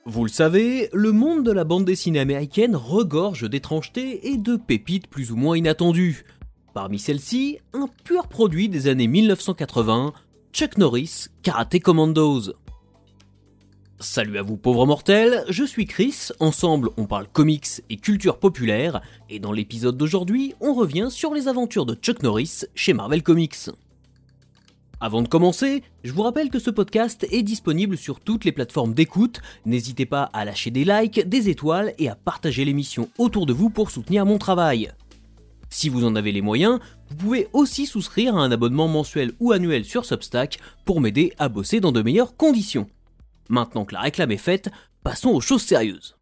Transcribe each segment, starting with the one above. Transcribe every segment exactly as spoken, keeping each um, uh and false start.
Vous le savez, le monde de la bande dessinée américaine regorge d'étrangetés et de pépites plus ou moins inattendues. Parmi celles-ci, un pur produit des années mille neuf cent quatre-vingts, Chuck Norris, Karate Commandos. Salut à vous pauvres mortels, je suis Chris, ensemble on parle comics et culture populaire, et dans l'épisode d'aujourd'hui, on revient sur les aventures de Chuck Norris chez Marvel Comics. Avant de commencer, je vous rappelle que ce podcast est disponible sur toutes les plateformes d'écoute, n'hésitez pas à lâcher des likes, des étoiles et à partager l'émission autour de vous pour soutenir mon travail. Si vous en avez les moyens, vous pouvez aussi souscrire à un abonnement mensuel ou annuel sur Substack pour m'aider à bosser dans de meilleures conditions. Maintenant que la réclame est faite, passons aux choses sérieuses.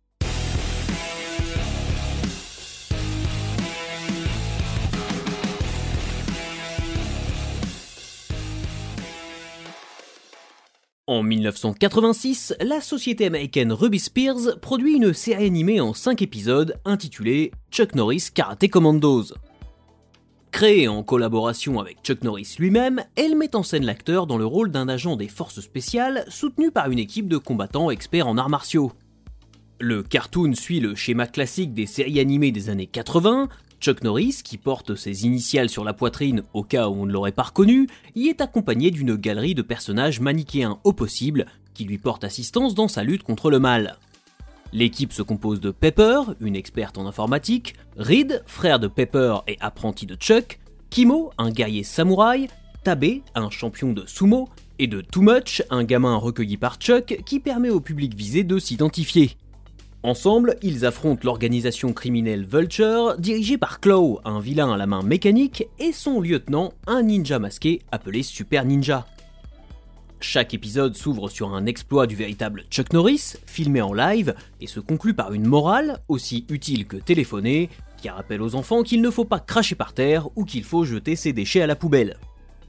En mille neuf cent quatre-vingt-six, la société américaine Ruby Spears produit une série animée en cinq épisodes intitulée Chuck Norris Karate Commandos. Créée en collaboration avec Chuck Norris lui-même, elle met en scène l'acteur dans le rôle d'un agent des forces spéciales soutenu par une équipe de combattants experts en arts martiaux. Le cartoon suit le schéma classique des séries animées des années quatre-vingts. Chuck Norris, qui porte ses initiales sur la poitrine au cas où on ne l'aurait pas reconnu, y est accompagné d'une galerie de personnages manichéens au possible qui lui portent assistance dans sa lutte contre le mal. L'équipe se compose de Pepper, une experte en informatique, Reed, frère de Pepper et apprenti de Chuck, Kimo, un guerrier samouraï, Tabe, un champion de sumo, et de Too Much, un gamin recueilli par Chuck qui permet au public visé de s'identifier. Ensemble, ils affrontent l'organisation criminelle Vulture, dirigée par Claw, un vilain à la main mécanique, et son lieutenant, un ninja masqué appelé Super Ninja. Chaque épisode s'ouvre sur un exploit du véritable Chuck Norris, filmé en live, et se conclut par une morale, aussi utile que téléphonée, qui rappelle aux enfants qu'il ne faut pas cracher par terre ou qu'il faut jeter ses déchets à la poubelle.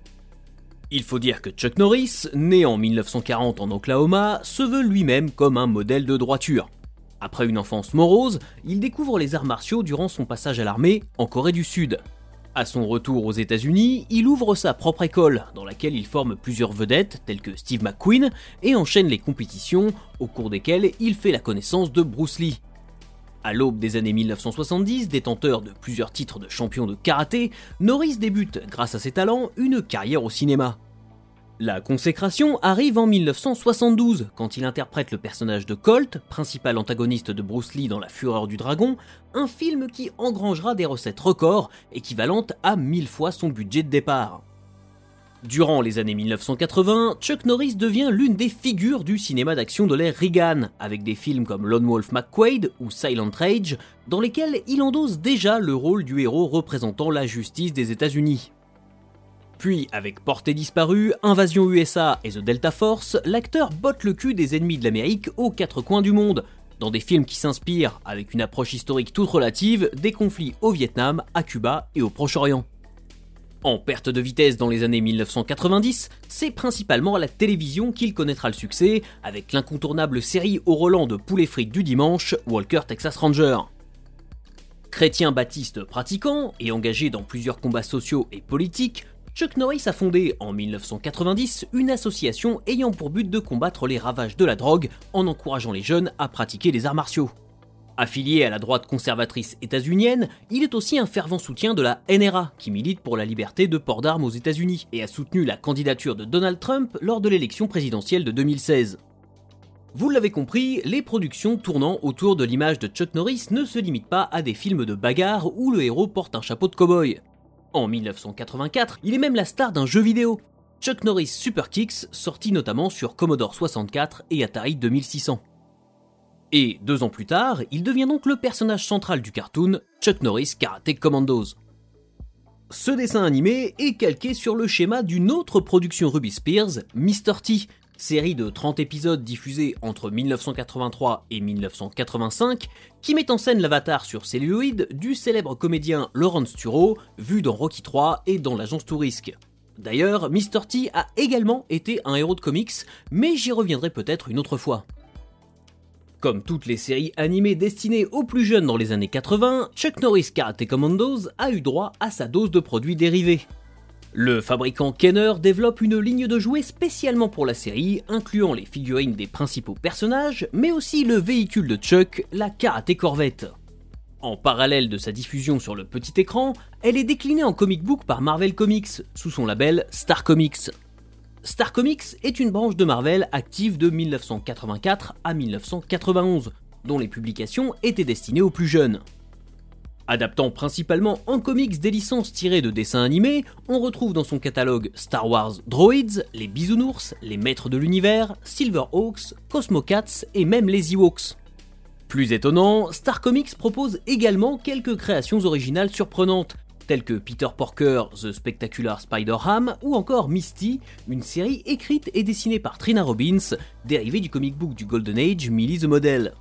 Il faut dire que Chuck Norris, né en mille neuf cent quarante en Oklahoma, se veut lui-même comme un modèle de droiture. Après une enfance morose, il découvre les arts martiaux durant son passage à l'armée en Corée du Sud. À son retour aux États-Unis, il ouvre sa propre école, dans laquelle il forme plusieurs vedettes telles que Steve McQueen et enchaîne les compétitions, au cours desquelles il fait la connaissance de Bruce Lee. À l'aube des années mille neuf cent soixante-dix, détenteur de plusieurs titres de champion de karaté, Norris débute, grâce à ses talents, une carrière au cinéma. La consécration arrive en mille neuf cent soixante-douze, quand il interprète le personnage de Colt, principal antagoniste de Bruce Lee dans La Fureur du Dragon, un film qui engrangera des recettes records, équivalentes à mille fois son budget de départ. Durant les années mille neuf cent quatre-vingts, Chuck Norris devient l'une des figures du cinéma d'action de l'ère Reagan, avec des films comme Lone Wolf McQuade ou Silent Rage, dans lesquels il endosse déjà le rôle du héros représentant la justice des États-Unis. Puis, avec Portée disparue, Invasion U S A et The Delta Force, l'acteur botte le cul des ennemis de l'Amérique aux quatre coins du monde, dans des films qui s'inspirent, avec une approche historique toute relative, des conflits au Vietnam, à Cuba et au Proche-Orient. En perte de vitesse dans les années mille neuf cent quatre-vingt-dix, c'est principalement à la télévision qu'il connaîtra le succès, avec l'incontournable série au Roland de poulet frites du dimanche, Walker Texas Ranger. Chrétien baptiste pratiquant et engagé dans plusieurs combats sociaux et politiques, Chuck Norris a fondé en mille neuf cent quatre-vingt-dix une association ayant pour but de combattre les ravages de la drogue en encourageant les jeunes à pratiquer les arts martiaux. Affilié à la droite conservatrice états-unienne, il est aussi un fervent soutien de la N R A qui milite pour la liberté de port d'armes aux États-Unis et a soutenu la candidature de Donald Trump lors de l'élection présidentielle de deux mille seize. Vous l'avez compris, les productions tournant autour de l'image de Chuck Norris ne se limitent pas à des films de bagarre où le héros porte un chapeau de cow-boy. En mille neuf cent quatre-vingt-quatre, il est même la star d'un jeu vidéo, Chuck Norris Super Kicks, sorti notamment sur Commodore soixante-quatre et Atari deux mille six cents. Et deux ans plus tard, il devient donc le personnage central du cartoon Chuck Norris Karate Commandos. Ce dessin animé est calqué sur le schéma d'une autre production Ruby Spears, mister T, série de trente épisodes diffusée entre mille neuf cent quatre-vingt-trois et mille neuf cent quatre-vingt-cinq, qui met en scène l'avatar sur celluloïd du célèbre comédien Lawrence Turou, vu dans Rocky trois et dans l'Agence Tourisque. D'ailleurs, mister T a également été un héros de comics, mais j'y reviendrai peut-être une autre fois. Comme toutes les séries animées destinées aux plus jeunes dans les années quatre-vingts, Chuck Norris Karate Commandos a eu droit à sa dose de produits dérivés. Le fabricant Kenner développe une ligne de jouets spécialement pour la série, incluant les figurines des principaux personnages, mais aussi le véhicule de Chuck, la Karaté Corvette. En parallèle de sa diffusion sur le petit écran, elle est déclinée en comic book par Marvel Comics, sous son label Star Comics. Star Comics est une branche de Marvel active de mille neuf cent quatre-vingt-quatre à mille neuf cent quatre-vingt-onze, dont les publications étaient destinées aux plus jeunes. Adaptant principalement en comics des licences tirées de dessins animés, on retrouve dans son catalogue Star Wars Droids, les Bisounours, les Maîtres de l'Univers, Silverhawks, Cosmocats et même les Ewoks. Plus étonnant, Star Comics propose également quelques créations originales surprenantes, telles que Peter Porker, The Spectacular Spider-Ham ou encore Misty, une série écrite et dessinée par Trina Robbins, dérivée du comic book du Golden Age Millie the Model.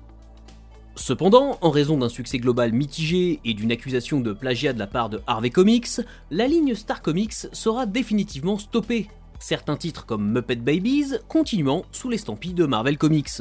Cependant, en raison d'un succès global mitigé et d'une accusation de plagiat de la part de Harvey Comics, la ligne Star Comics sera définitivement stoppée, certains titres comme Muppet Babies continuant sous l'estampille de Marvel Comics.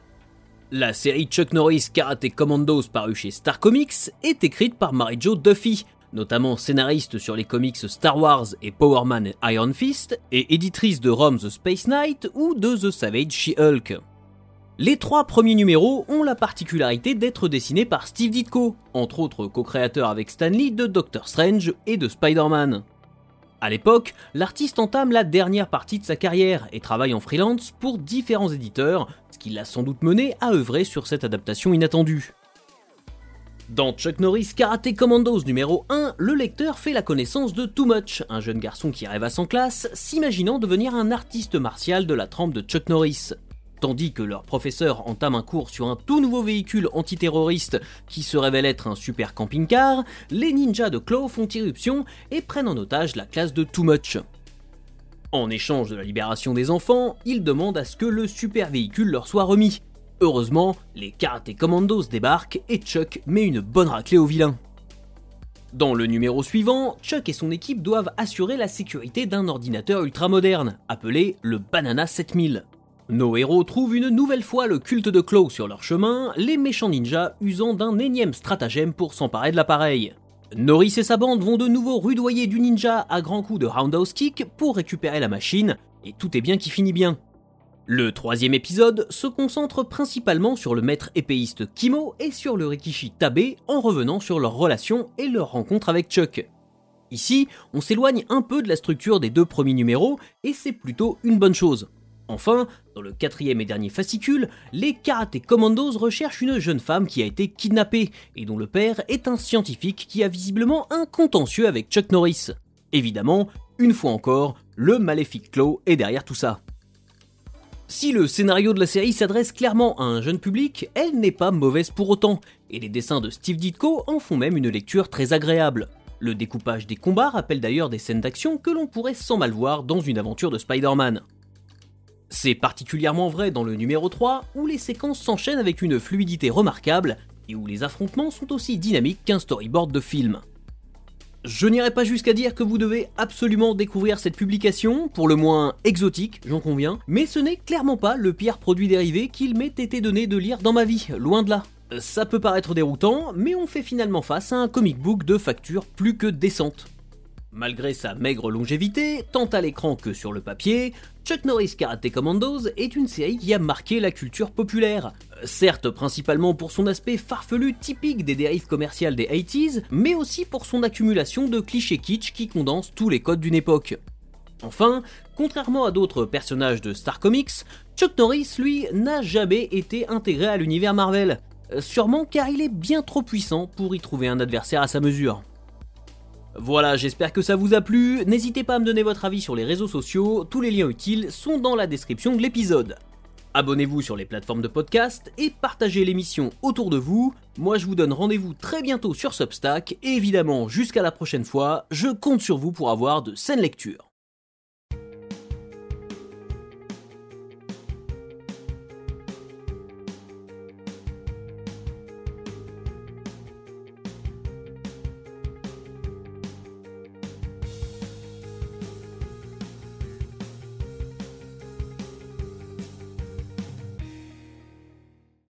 La série Chuck Norris Karate Commandos parue chez Star Comics est écrite par Mary Jo Duffy, notamment scénariste sur les comics Star Wars et Power Man et Iron Fist, et éditrice de Rome the Space Knight ou de The Savage She-Hulk. Les trois premiers numéros ont la particularité d'être dessinés par Steve Ditko, entre autres co-créateur avec Stan Lee de Doctor Strange et de Spider-Man. A l'époque, l'artiste entame la dernière partie de sa carrière et travaille en freelance pour différents éditeurs, ce qui l'a sans doute mené à œuvrer sur cette adaptation inattendue. Dans Chuck Norris Karate Commandos numéro un, le lecteur fait la connaissance de Too Much, un jeune garçon qui rêvasse en classe, s'imaginant devenir un artiste martial de la trempe de Chuck Norris. Tandis que leur professeur entame un cours sur un tout nouveau véhicule antiterroriste qui se révèle être un super camping-car, les ninjas de Claw font irruption et prennent en otage la classe de Too Much. En échange de la libération des enfants, ils demandent à ce que le super véhicule leur soit remis. Heureusement, les Karate Commandos débarquent et Chuck met une bonne raclée aux vilains. Dans le numéro suivant, Chuck et son équipe doivent assurer la sécurité d'un ordinateur ultramoderne, appelé le Banana sept mille. Nos héros trouvent une nouvelle fois le culte de Claw sur leur chemin, les méchants ninjas usant d'un énième stratagème pour s'emparer de l'appareil. Norris et sa bande vont de nouveau rudoyer du ninja à grands coups de roundhouse kick pour récupérer la machine, et tout est bien qui finit bien. Le troisième épisode se concentre principalement sur le maître épéiste Kimo et sur le Rikishi Tabe en revenant sur leur relation et leur rencontre avec Chuck. Ici, on s'éloigne un peu de la structure des deux premiers numéros et c'est plutôt une bonne chose. Enfin, dans le quatrième et dernier fascicule, les Karate Commandos recherchent une jeune femme qui a été kidnappée et dont le père est un scientifique qui a visiblement un contentieux avec Chuck Norris. Évidemment, une fois encore, le maléfique Claw est derrière tout ça. Si le scénario de la série s'adresse clairement à un jeune public, elle n'est pas mauvaise pour autant, et les dessins de Steve Ditko en font même une lecture très agréable. Le découpage des combats rappelle d'ailleurs des scènes d'action que l'on pourrait sans mal voir dans une aventure de Spider-Man. C'est particulièrement vrai dans le numéro trois, où les séquences s'enchaînent avec une fluidité remarquable, et où les affrontements sont aussi dynamiques qu'un storyboard de film. Je n'irai pas jusqu'à dire que vous devez absolument découvrir cette publication, pour le moins exotique, j'en conviens, mais ce n'est clairement pas le pire produit dérivé qu'il m'ait été donné de lire dans ma vie, loin de là. Ça peut paraître déroutant, mais on fait finalement face à un comic book de facture plus que décente. Malgré sa maigre longévité, tant à l'écran que sur le papier, Chuck Norris Karate Commandos est une série qui a marqué la culture populaire. Certes principalement pour son aspect farfelu typique des dérives commerciales des quatre-vingt-dix, mais aussi pour son accumulation de clichés kitsch qui condensent tous les codes d'une époque. Enfin, contrairement à d'autres personnages de Star Comics, Chuck Norris, lui, n'a jamais été intégré à l'univers Marvel. Sûrement car il est bien trop puissant pour y trouver un adversaire à sa mesure. Voilà, j'espère que ça vous a plu, n'hésitez pas à me donner votre avis sur les réseaux sociaux, tous les liens utiles sont dans la description de l'épisode. Abonnez-vous sur les plateformes de podcast et partagez l'émission autour de vous, moi je vous donne rendez-vous très bientôt sur Substack, et évidemment jusqu'à la prochaine fois, je compte sur vous pour avoir de saines lectures.